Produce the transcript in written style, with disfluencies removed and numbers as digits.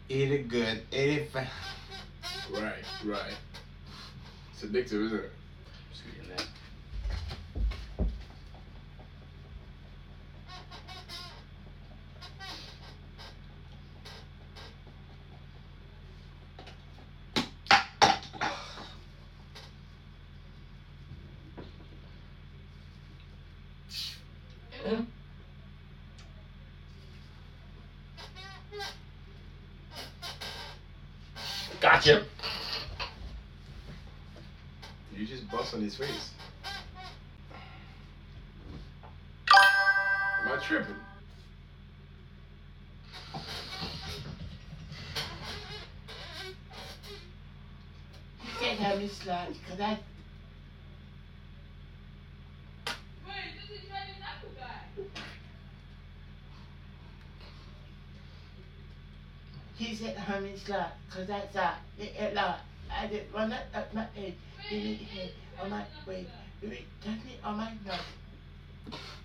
Eat it good. Eat it fast. Right, right. It's addictive, isn't it? Just getting that. Gotcha. You just bust on his face. Am I tripping? You can't have me slide because I. He said have me slide because that's a lot. I didn't run that up my head. You need head on my way. You touch me on my nose.